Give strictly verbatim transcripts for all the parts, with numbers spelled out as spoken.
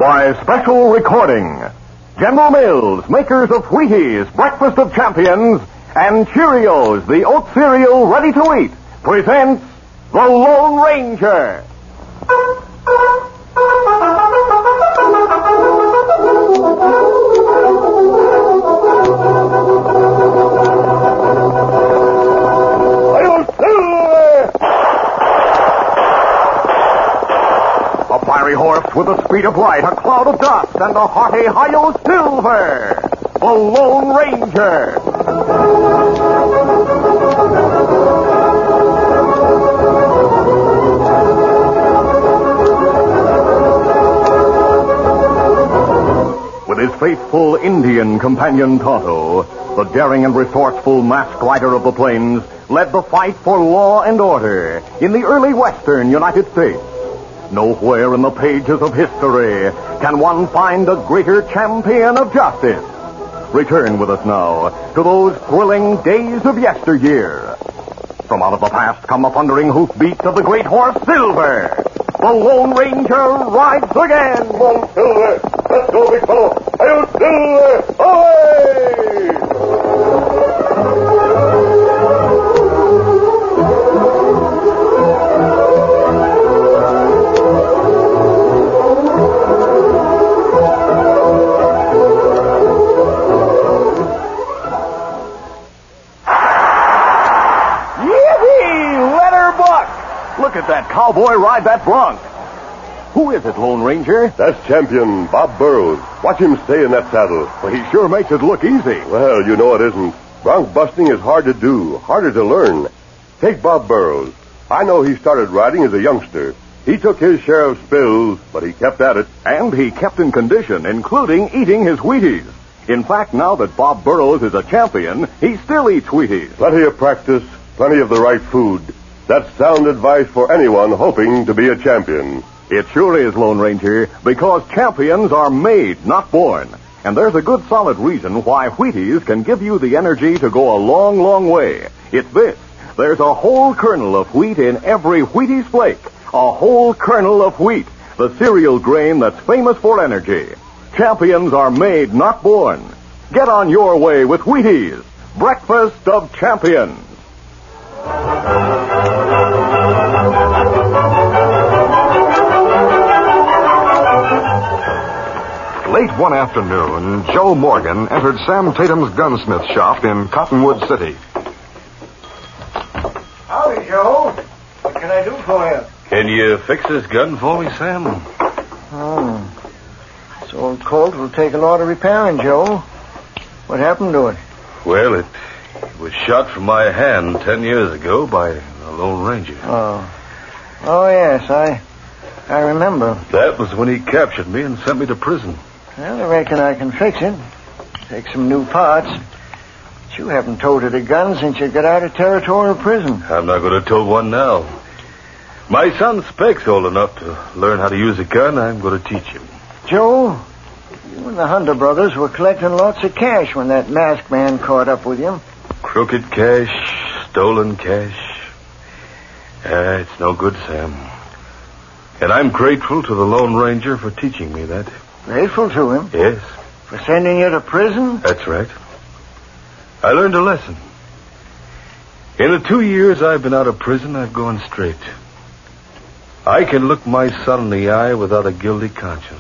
By special recording, General Mills, makers of Wheaties, Breakfast of Champions, and Cheerios, the oat cereal ready to eat, presents The Lone Ranger. A fiery horse with the speed of light, a cloud of dust, and a hearty Hi-Yo Silver, the Lone Ranger. With his faithful Indian companion Tonto, the daring and resourceful masked rider of the plains led the fight for law and order in the early western United States. Nowhere in the pages of history can one find a greater champion of justice. Return with us now to those thrilling days of yesteryear. From out of the past come the thundering hoofbeats of the great horse Silver. The Lone Ranger rides again. Come on, Silver. Let's go, big fellow. Hail, Silver! Away! Look at that cowboy ride that bronc. Who is it, Lone Ranger? That's champion Bob Burrows. Watch him stay in that saddle. Well, he sure makes it look easy. Well, you know it isn't. Bronc busting is hard to do, harder to learn. Take Bob Burrows. I know he started riding as a youngster. He took his share of spills, but he kept at it. And he kept in condition, including eating his Wheaties. In fact, now that Bob Burrows is a champion, he still eats Wheaties. Plenty of practice, plenty of the right food. That's sound advice for anyone hoping to be a champion. It sure is, Lone Ranger, because champions are made, not born. And there's a good solid reason why Wheaties can give you the energy to go a long, long way. It's this. There's a whole kernel of wheat in every Wheaties flake. A whole kernel of wheat, the cereal grain that's famous for energy. Champions are made, not born. Get on your way with Wheaties, Breakfast of Champions. Late one afternoon, Joe Morgan entered Sam Tatum's gunsmith shop in Cottonwood City. Howdy, Joe. What can I do for you? Can you fix this gun for me, Sam? Oh. This old Colt will take a lot of repairing, Joe. What happened to it? Well, it, it was shot from my hand ten years ago by a Lone Ranger. Oh. Oh, yes, I I remember. That was when he captured me and sent me to prison. Well, I reckon I can fix it. Take some new parts. But you haven't toted a gun since you got out of territorial prison. I'm not going to tote one now. My son Speck's old enough to learn how to use a gun. I'm going to teach him. Joe, you and the Hunter brothers were collecting lots of cash when that masked man caught up with you. Crooked cash, stolen cash. Uh, it's no good, Sam. And I'm grateful to the Lone Ranger for teaching me that. Grateful to him? Yes. For sending you to prison? That's right. I learned a lesson. In the two years I've been out of prison, I've gone straight. I can look my son in the eye without a guilty conscience.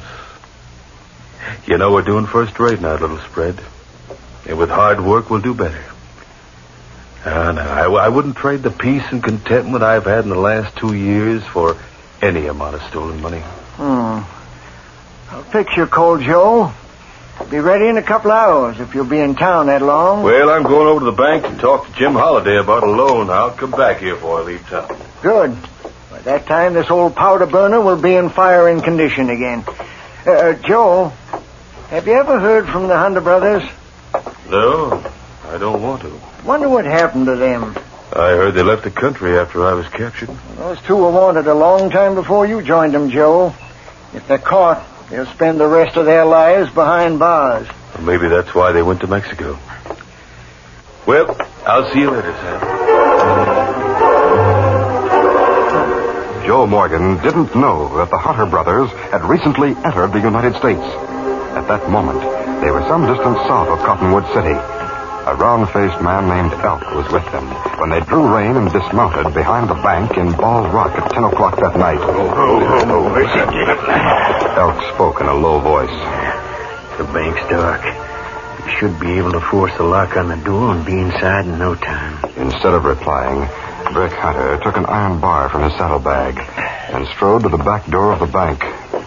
You know, we're doing first rate in our little spread. And with hard work, we'll do better. Uh, no, I, I wouldn't trade the peace and contentment I've had in the last two years for any amount of stolen money. Hmm. I'll fix your Colt, Joe. Be ready in a couple hours if you'll be in town that long. Well, I'm going over to the bank to talk to Jim Holliday about a loan. I'll come back here before I leave town. Good. By that time, this old powder burner will be in firing condition again. Uh, uh, Joe, have you ever heard from the Hunter brothers? No, I don't want to. Wonder what happened to them. I heard they left the country after I was captured. Those two were wanted a long time before you joined them, Joe. If they're caught, they'll spend the rest of their lives behind bars. Well, maybe that's why they went to Mexico. Well, I'll see you later, Sam. Joe Morgan didn't know that the Hunter brothers had recently entered the United States. At that moment, they were some distance south of Cottonwood City. A round-faced man named Elk was with them when they drew rein and dismounted behind the bank in Ball's Rock at ten o'clock that night. Oh, oh, oh, listen. Elk spoke in a low voice. The bank's dark. You should be able to force the lock on the door and be inside in no time. Instead of replying, Brick Hunter took an iron bar from his saddlebag and strode to the back door of the bank.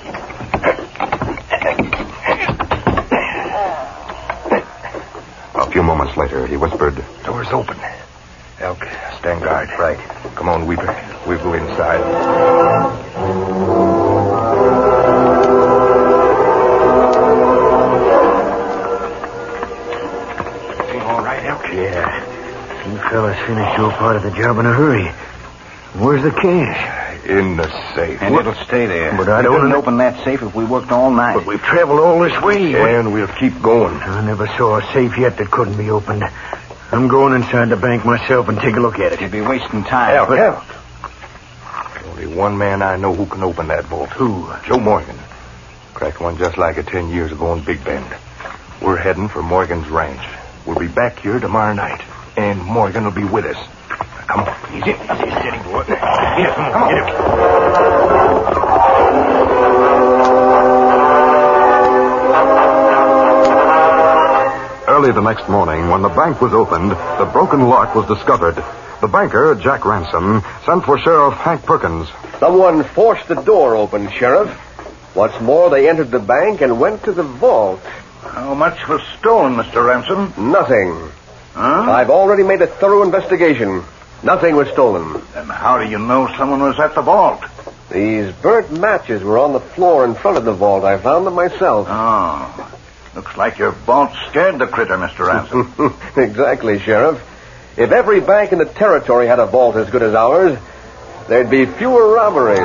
A few moments later, he whispered, "Door's open. Elk, stand guard." "Right. Come on, Weeper. We'll go inside." All right, Elk? Yeah. You fellas finished your part of the job in a hurry. Where's the cash? In the safe. And it'll stay there. But I we don't couldn't know- open that safe if we worked all night. But we've traveled all this way. And we'll keep going. I never saw a safe yet that couldn't be opened. I'm going inside the bank myself and take a look at it. You'd be wasting time. Elk, Elk. Only one man I know who can open that vault. Who? Joe Morgan. Cracked one just like it ten years ago in Big Bend. We're heading for Morgan's ranch. We'll be back here tomorrow night. And Morgan will be with us. Now, come on. Easy. Easy, steady, boy. Here, come on. Come on. Get him. Early the next morning, when the bank was opened, the broken lock was discovered. The banker, Jack Ransom, sent for Sheriff Hank Perkins. Someone forced the door open, Sheriff. What's more, they entered the bank and went to the vault. How much was stolen, Mister Ransom? Nothing. Huh? I've already made a thorough investigation. Nothing was stolen. Then how do you know someone was at the vault? These burnt matches were on the floor in front of the vault. I found them myself. Oh. Looks like your vault scared the critter, Mister Ransom. Exactly, Sheriff. If every bank in the territory had a vault as good as ours, there'd be fewer robberies.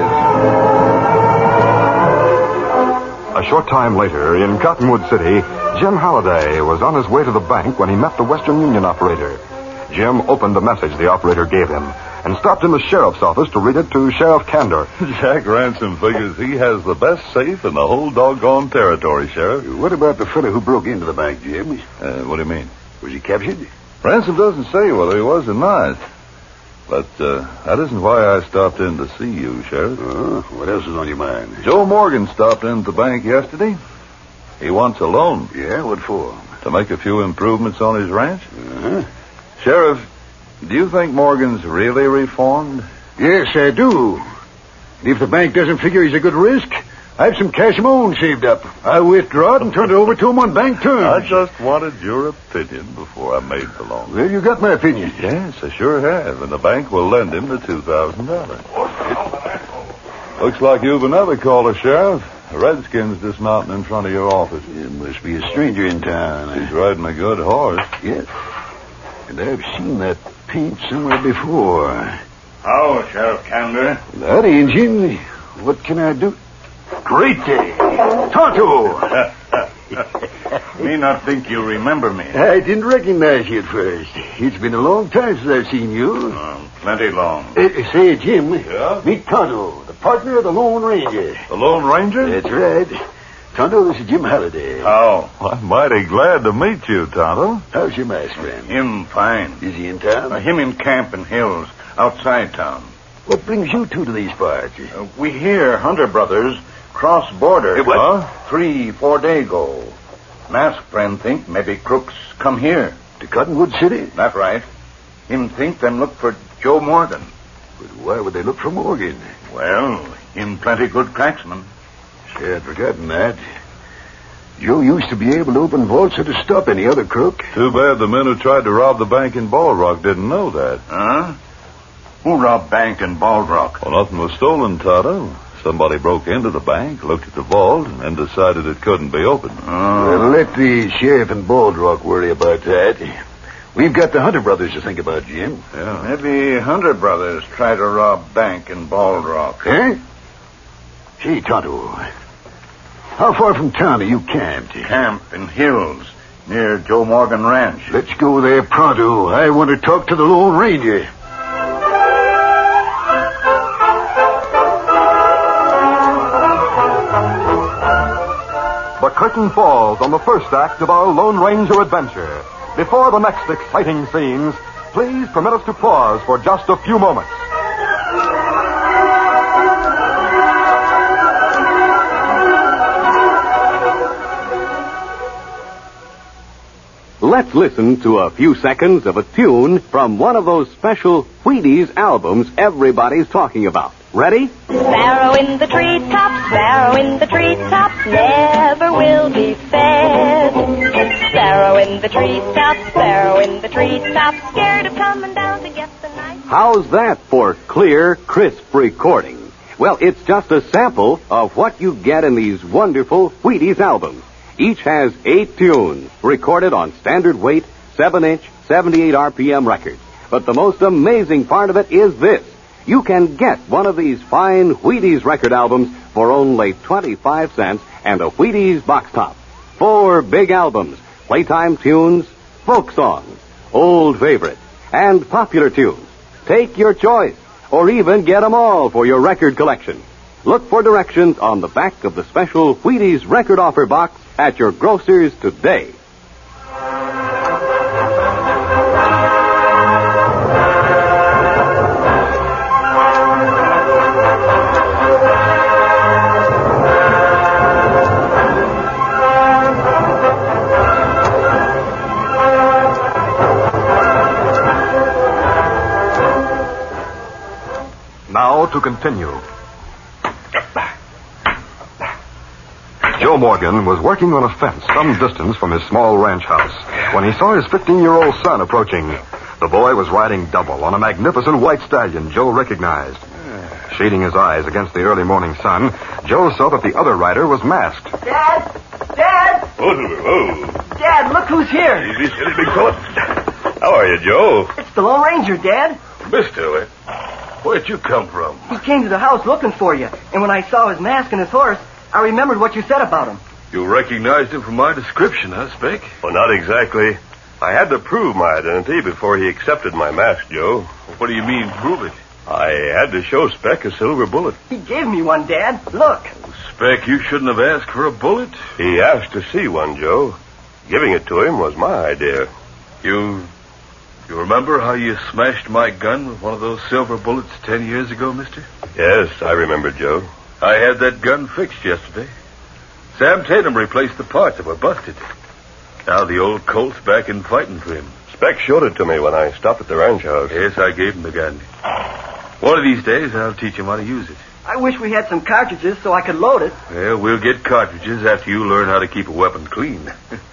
A short time later, in Cottonwood City, Jim Halliday was on his way to the bank when he met the Western Union operator. Jim opened the message the operator gave him and stopped in the sheriff's office to read it to Sheriff Candor. Jack Ransom figures he has the best safe in the whole doggone territory, Sheriff. What about the fellow who broke into the bank, Jim? Uh, what do you mean? Was he captured? Ransom doesn't say whether he was or not. But uh, that isn't why I stopped in to see you, Sheriff. Oh, what else is on your mind? Joe Morgan stopped in at the bank yesterday. He wants a loan. Yeah, what for? To make a few improvements on his ranch. Uh-huh. Sheriff, do you think Morgan's really reformed? Yes, I do. And if the bank doesn't figure he's a good risk, I have some cash of my own saved up. I'll withdraw it and turn it over to him on bank terms. I just wanted your opinion before I made the loan. Well, you got my opinion. Yes, I sure have. And the bank will lend him the two thousand dollars. Looks like you've another caller, Sheriff. A redskin's dismounting in front of your office. There must be a stranger in town. He's riding a good horse. Yes. And I've seen that paint somewhere before. How, Sheriff Candor? That engine. What can I do? Great day. Tonto! Me not think you remember me. I didn't recognize you at first. It's been a long time since I've seen you. Oh, plenty long. Uh, say, Jim. Yeah? Meet Tonto, the partner of the Lone Ranger. The Lone Ranger? That's right. Tonto, this is Jim Halliday. How? Well, I'm mighty glad to meet you, Tonto. How's your masked friend? Him fine. Is he in town? Uh, him in camp in Hills, outside town. What brings you two to these parts? Uh, we hear Hunter brothers cross border. Hey, what? Huh? Three, four day ago. Masked friend think maybe crooks come here. To Cottonwood City? That right. Him think them look for Joe Morgan. But why would they look for Morgan? Well, him plenty good cracksman. Say, I'd forgotten that. Joe used to be able to open vaults to stop any other crook. Too bad the men who tried to rob the bank in Ball Rock didn't know that. Huh? Who robbed bank in Bald Rock? Well, nothing was stolen, Tonto. Somebody broke into the bank, looked at the vault, and then decided it couldn't be opened. Well, let the sheriff in Bald Rock worry about that. We've got the Hunter brothers to think about, Jim. Yeah. Maybe Hunter brothers try to rob bank in Bald Rock. Eh? Gee, Tonto, how far from town are you camped? Camp in Hills, near Joe Morgan Ranch. Let's go there pronto. I want to talk to the Lone Ranger. the curtain falls on the first act of our Lone Ranger adventure. Before the next exciting scenes, please permit us to pause for just a few moments. Let's listen to a few seconds of a tune from one of those special Wheaties albums everybody's talking about. Ready? Sparrow in the treetop, sparrow in the treetop, never will be fed. Sparrow in the treetop, sparrow in the treetop, scared of coming down to get the night. How's that for clear, crisp recording? Well, it's just a sample of what you get in these wonderful Wheaties albums. Each has eight tunes recorded on standard weight, seven inch, seventy-eight R P M records. But the most amazing part of it is this. You can get one of these fine Wheaties record albums for only twenty-five cents and a Wheaties box top. Four big albums, playtime tunes, folk songs, old favorites, and popular tunes. Take your choice, or even get them all for your record collection. Look for directions on the back of the special Wheaties record offer box at your grocer's today. Now to continue. Joe Morgan was working on a fence some distance from his small ranch house when he saw his fifteen-year-old son approaching. The boy was riding double on a magnificent white stallion Joe recognized. Shading his eyes against the early morning sun, Joe saw that the other rider was masked. Dad! Dad! Whoa. Dad, look who's here. Easy, steady, big fella. How are you, Joe? It's the Lone Ranger, Dad. Mister, where'd you come from? He came to the house looking for you, and when I saw his mask and his horse, I remembered what you said about him. You recognized him from my description, huh, Speck? Well, not exactly. I had to prove my identity before he accepted my mask, Joe. What do you mean, prove it? I had to show Speck a silver bullet. He gave me one, Dad. Look. Speck, you shouldn't have asked for a bullet. He asked to see one, Joe. Giving it to him was my idea. You... you remember how you smashed my gun with one of those silver bullets ten years ago, mister? Yes, I remember, Joe. I had that gun fixed yesterday. Sam Tatum replaced the parts that were busted. Now the old Colt's back in fighting for him. Speck showed it to me when I stopped at the ranch house. Yes, I gave him the gun. One of these days, I'll teach him how to use it. I wish we had some cartridges so I could load it. Well, we'll get cartridges after you learn how to keep a weapon clean.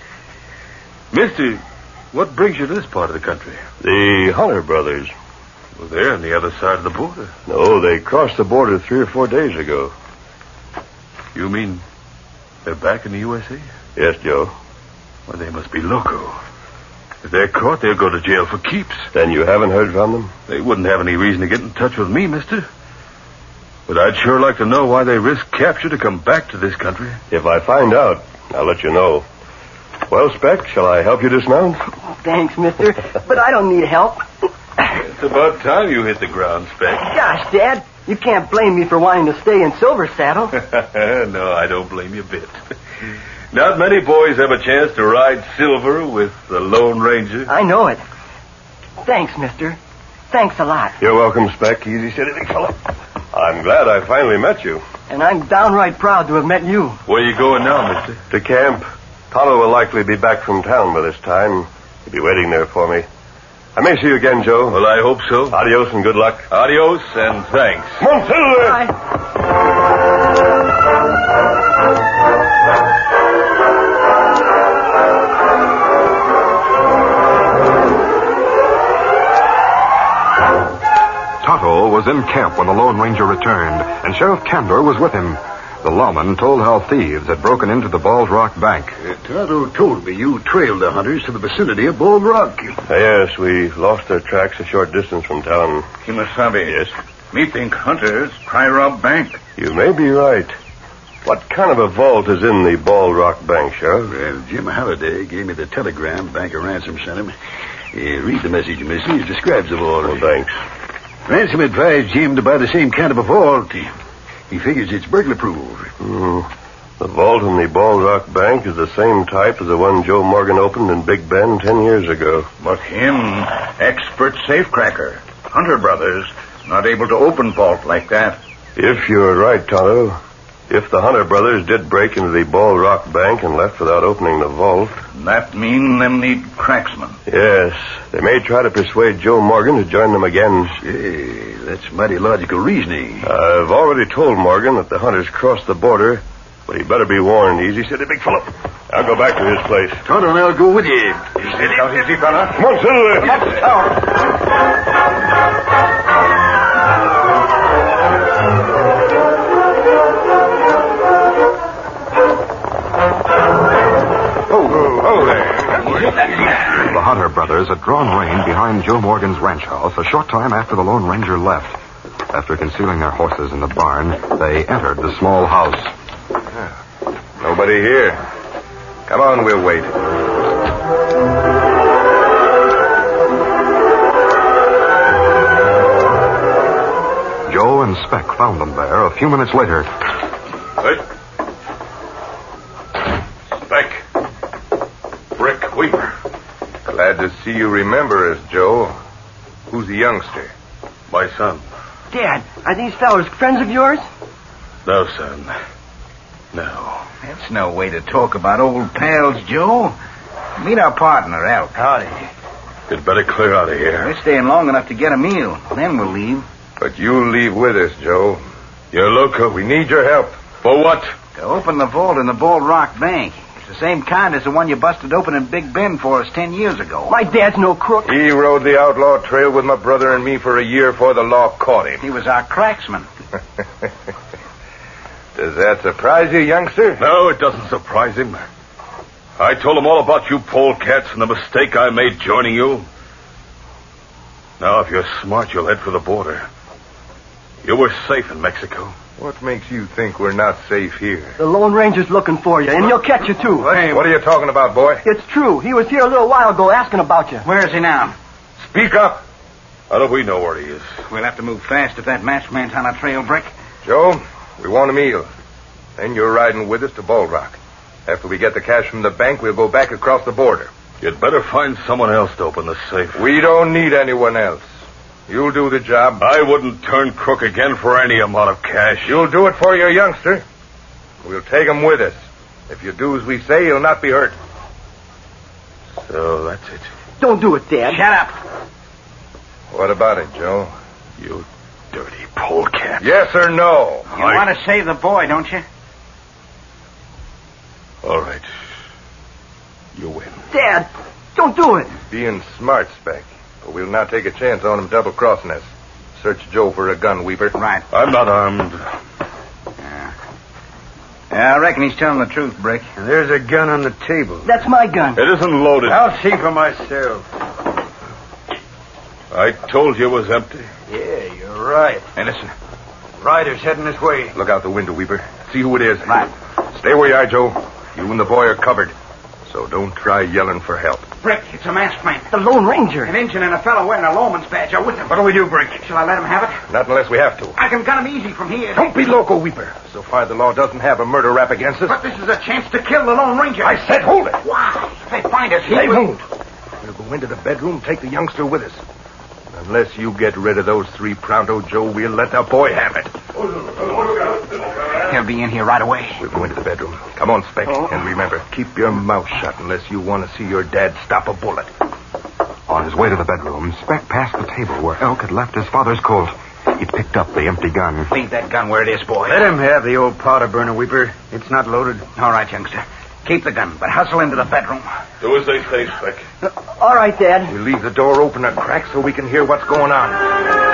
Mister, what brings you to this part of the country? The Hunter brothers. Well, they're on the other side of the border. No, they crossed the border three or four days ago. You mean they're back in the U S A? Yes, Joe. Well, they must be loco. If they're caught, they'll go to jail for keeps. Then you haven't heard from them? They wouldn't have any reason to get in touch with me, mister. But I'd sure like to know why they risk capture to come back to this country. If I find out, I'll let you know. Well, Speck, shall I help you dismount? Thanks, mister, but I don't need help. It's about time you hit the ground, Speck. Gosh, Dad, you can't blame me for wanting to stay in Silver Saddle. No, I don't blame you a bit. Not many boys have a chance to ride Silver with the Lone Ranger. I know it. Thanks, mister. Thanks a lot. You're welcome, Speck. Easy, steady, big fella. I'm glad I finally met you. And I'm downright proud to have met you. Where are you going now, mister? To camp. Tonto will likely be back from town by this time. He'll be waiting there for me. I may see you again, Joe. Well, I hope so. Adios and good luck. Adios and thanks. Come on, Silver! Bye. Tonto was in camp when the Lone Ranger returned, and Sheriff Candor was with him. The lawman told how thieves had broken into the Bald Rock Bank. Uh, Tonto told me you trailed the hunters to the vicinity of Bald Rock. Uh, yes, we lost their tracks a short distance from town. Kimasabi. Yes? Me think hunters try rob bank. You may be right. What kind of a vault is in the Bald Rock Bank, Sheriff? Well, Jim Halliday gave me the telegram Banker Ransom sent him. Uh, read the message, mister. It describes the vault. Oh, thanks. Ransom advised Jim to buy the same kind of a vault. He, he figures it's burglar-proof. Mm. The vault in the Bald Rock Bank is the same type as the one Joe Morgan opened in Big Bend ten years ago. But him, expert safecracker. Hunter Brothers, not able to open vault like that. If you're right, Tonto. If the Hunter Brothers did break into the Bald Rock Bank and left without opening the vault... That mean them need cracksmen. Yes. They may try to persuade Joe Morgan to join them again. Hey, that's mighty logical reasoning. I've already told Morgan that the Hunters crossed the border, but he better be warned. Easy, said the big fellow. I'll go back to his place. Tonto and I'll go with you. Easy, out, easy, fella. Come on, settle there. Come The Hunter brothers had drawn rein behind Joe Morgan's ranch house a short time after the Lone Ranger left. After concealing their horses in the barn, they entered the small house. Nobody here. Come on, we'll wait. Joe and Speck found them there a few minutes later. Hey. Speck. Brick Weaver. Glad to see you remember us, Joe. Who's the youngster? My son. Dad, are these fellows friends of yours? No, son. No. That's no way to talk about old pals, Joe. Meet our partner, Elk. Howdy. You'd better clear out of here. We're staying long enough to get a meal. Then we'll leave. But you'll leave with us, Joe. You're local. We need your help. For what? To open the vault in the Bald Rock Bank. It's the same kind as the one you busted open in Big Bend for us ten years ago. My dad's no crook. He rode the outlaw trail with my brother and me for a year before the law caught him. He was our cracksman. Does that surprise you, youngster? No, it doesn't surprise him. I told him all about you polecats and the mistake I made joining you. Now, if you're smart, you'll head for the border. You were safe in Mexico. What makes you think we're not safe here? The Lone Ranger's looking for you, and he'll catch you, too. Hey, what are you talking about, boy? It's true. He was here a little while ago asking about you. Where is he now? Speak up. How do we know where he is? We'll have to move fast if that masked man's on a trail, Brick. Joe, we want a meal. Then you're riding with us to Bald Rock. After we get the cash from the bank, we'll go back across the border. You'd better find someone else to open the safe. We don't need anyone else. You'll do the job. I wouldn't turn crook again for any amount of cash. You'll do it for your youngster. We'll take him with us. If you do as we say, he'll not be hurt. So that's it. Don't do it, Dad. Shut up. What about it, Joe? You dirty polecat. Yes or no? You I... want to save the boy, don't you? All right. You win. Dad, don't do it. Being smart, Speck. But we'll not take a chance on him double-crossing us. Search Joe for a gun, Weaver. Right. I'm not armed. Yeah. Yeah, I reckon he's telling the truth, Brick. There's a gun on the table. That's my gun. It isn't loaded. I'll see for myself. I told you it was empty. Yeah, you're right. Hey, listen. Rider's heading this way. Look out the window, Weaver. See who it is. Right. Stay where you are, Joe. You and the boy are covered. So don't try yelling for help. Brick, it's a masked man. The Lone Ranger. An Injun and a fellow wearing a lawman's badge are with him. What'll we do, Brick? Shall I let him have it? Not unless we have to. I can gun him easy from here. Don't be loco, Weeper. So far, the law doesn't have a murder rap against us. But this is a chance to kill the Lone Ranger. I said hold it. Why? If they find us, he They will... won't. We'll go into the bedroom and take the youngster with us. Unless you get rid of those three pronto, Joe, we'll let the boy have it. He'll be in here right away. We'll go into the bedroom. Come on, Speck. Oh. And remember, keep your mouth shut unless you want to see your dad stop a bullet. On his way to the bedroom, Speck passed the table where Elk had left his father's Colt. He picked up the empty gun. Leave that gun where it is, boy. Let him have the old powder burner, Weeper. It's not loaded. All right, youngster. Keep the gun, but hustle into the bedroom. Do as they say, Speck. Uh, all right, Dad. We'll leave the door open a crack so we can hear what's going on.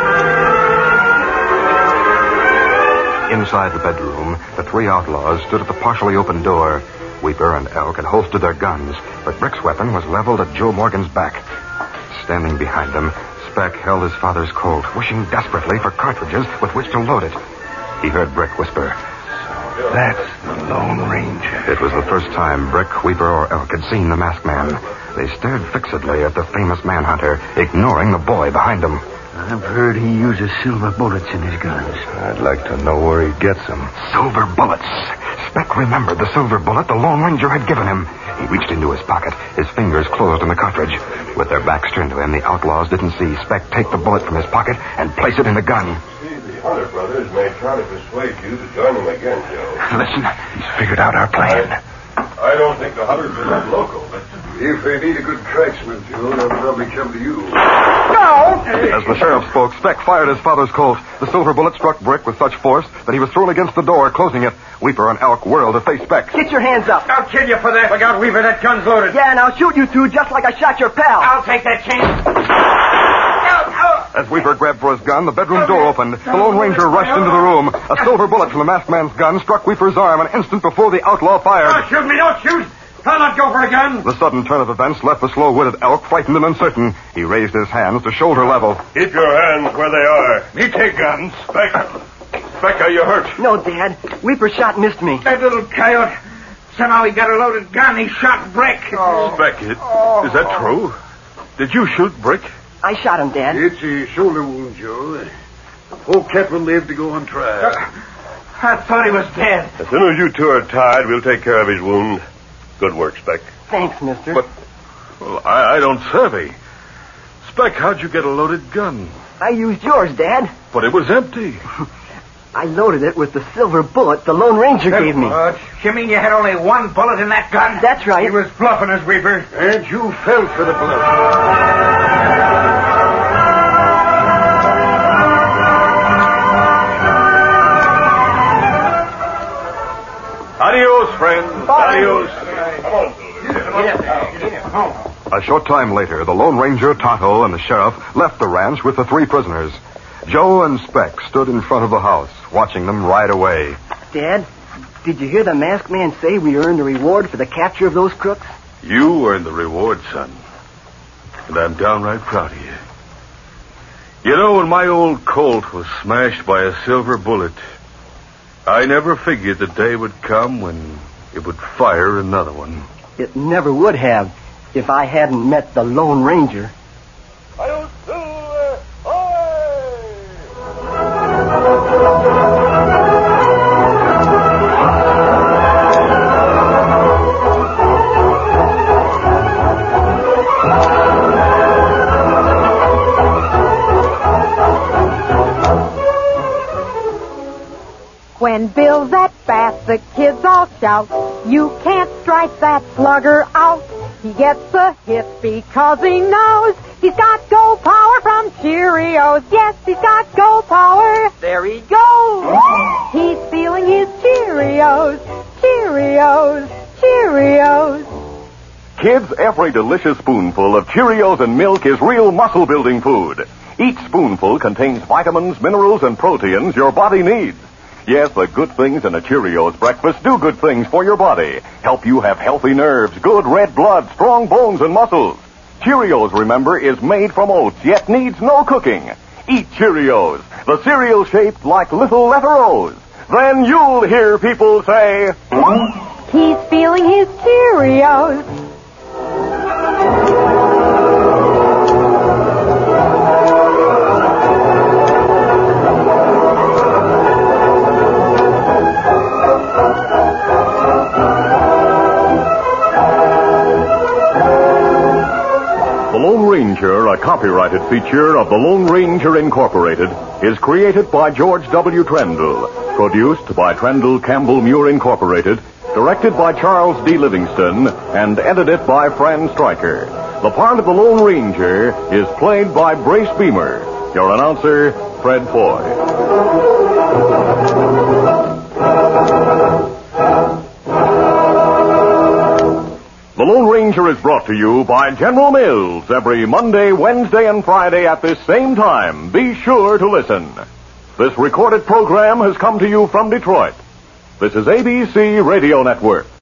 Inside the bedroom, the three outlaws stood at the partially open door. Weeper and Elk had holstered their guns, but Brick's weapon was leveled at Joe Morgan's back. Standing behind them, Speck held his father's Colt, wishing desperately for cartridges with which to load it. He heard Brick whisper, That's the Lone Ranger. It was the first time Brick, Weeper, or Elk had seen the masked man. They stared fixedly at the famous manhunter, ignoring the boy behind them. I've heard he uses silver bullets in his guns. I'd like to know where he gets them. Silver bullets. Speck remembered the silver bullet the Lone Ranger had given him. He reached into his pocket. His fingers closed on the cartridge. With their backs turned to him, the outlaws didn't see Speck take the bullet from his pocket and place it in the gun. See, the Hunter brothers may try to persuade you to join them again, Joe. Listen, he's figured out our plan. I don't think the Hunters are that local, but... If they need a good cracksman, Joe, they'll probably come to you. As the sheriff spoke, Speck fired his father's Colt. The silver bullet struck Brick with such force that he was thrown against the door, closing it. Weeper and Elk whirled to face Speck. Get your hands up. I'll kill you for that. Look out, Weaver, that gun's loaded. Yeah, and I'll shoot you two just like I shot your pal. I'll take that chance. As Weeper grabbed for his gun, the bedroom door opened. The Lone Ranger rushed into the room. A silver bullet from the masked man's gun struck Weeper's arm an instant before the outlaw fired. Don't shoot me, don't shoot. I'll not go for a gun. The sudden turn of events left the slow-witted Elk frightened and uncertain. He raised his hands to shoulder level. Keep your hands where they are. Me take guns. Speck. Speck, are you hurt? No, Dad. Weeper shot missed me. That little coyote. Somehow he got a loaded gun. He shot Brick. Oh. Speck, it, is that true? Did you shoot Brick? I shot him, Dad. It's a shoulder wound, Joe. Poor cat will live to go on trial. Uh, I thought he was dead. As soon as you two are tied, we'll take care of his wound. Good work, Speck. Thanks, mister. But, well, I, I don't savvy. Speck, how'd you get a loaded gun? I used yours, Dad. But it was empty. I loaded it with the silver bullet the Lone Ranger gave me. What? You mean you had only one bullet in that gun? That's right. He was bluffing us, Weaver. And you fell for the bluff. Adios, friends. Bye. Adios. Come on. A short time later, the Lone Ranger, Tonto, and the sheriff left the ranch with the three prisoners. Joe and Speck stood in front of the house, watching them ride away. Dad, did you hear the masked man say we earned a reward for the capture of those crooks? You earned the reward, son. And I'm downright proud of you. You know, when my old Colt was smashed by a silver bullet, I never figured the day would come when it would fire another one. It never would have if I hadn't met the Lone Ranger. When Bill's at bat, the kids all shout, you can't strike that slugger out. He gets a hit because he knows he's got go power from Cheerios. Yes, he's got go power. There he goes. He's feeling his Cheerios, Cheerios, Cheerios. Kids, every delicious spoonful of Cheerios and milk is real muscle-building food. Each spoonful contains vitamins, minerals, and proteins your body needs. Yes, the good things in a Cheerios breakfast do good things for your body. Help you have healthy nerves, good red blood, strong bones, and muscles. Cheerios, remember, is made from oats, yet needs no cooking. Eat Cheerios, the cereal shaped like little letter O's. Then you'll hear people say, he's feeling his Cheerios. The Lone Ranger, a copyrighted feature of the Lone Ranger Incorporated, is created by George W. Trendle, produced by Trendle Campbell Muir Incorporated, directed by Charles D. Livingston, and edited by Fran Stryker. The part of the Lone Ranger is played by Brace Beamer. Your announcer, Fred Foy. The Lone Ranger is brought to you by General Mills every Monday, Wednesday, and Friday at this same time. Be sure to listen. This recorded program has come to you from Detroit. This is A B C Radio Network.